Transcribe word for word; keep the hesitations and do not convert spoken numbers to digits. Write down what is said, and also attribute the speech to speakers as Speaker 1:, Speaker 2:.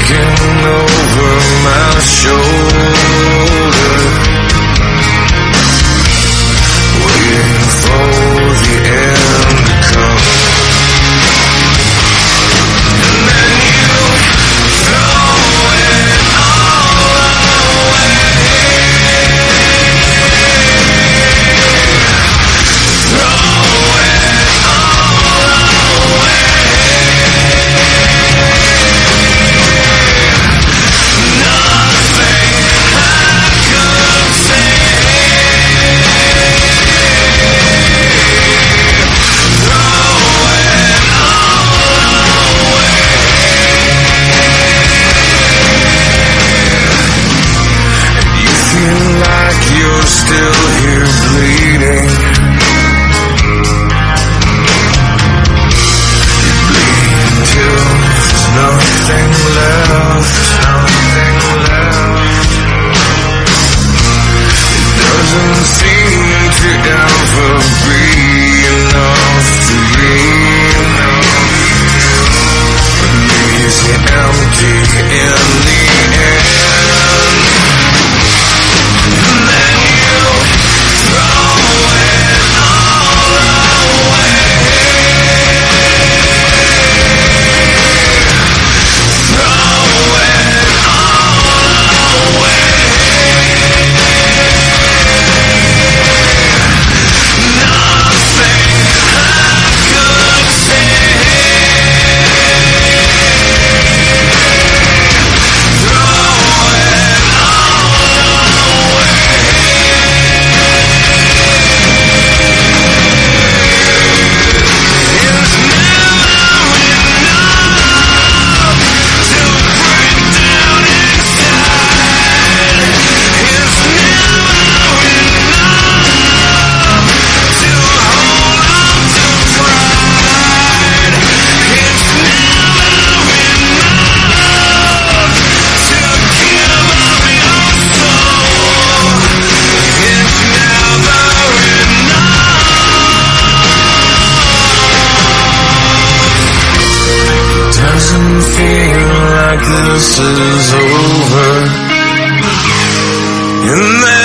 Speaker 1: looking over my shoulder, waiting for the end to come. And then you throw it all away. Throw it all away. Nothing I could say. Throw it all away. And you feel like you're still here bleeding. You bleed till there's nothing left, nothing left. It doesn't seem to ever be enough to leave. It leaves you empty in the end. And then you throw it all away. Throw it all away. Nothing I could say. Throw it all away. It's never enough to break down inside. It's never enough to hold on to pride. It's never enough to give up your soul. It's never enough. Doesn't feel like this is over. And then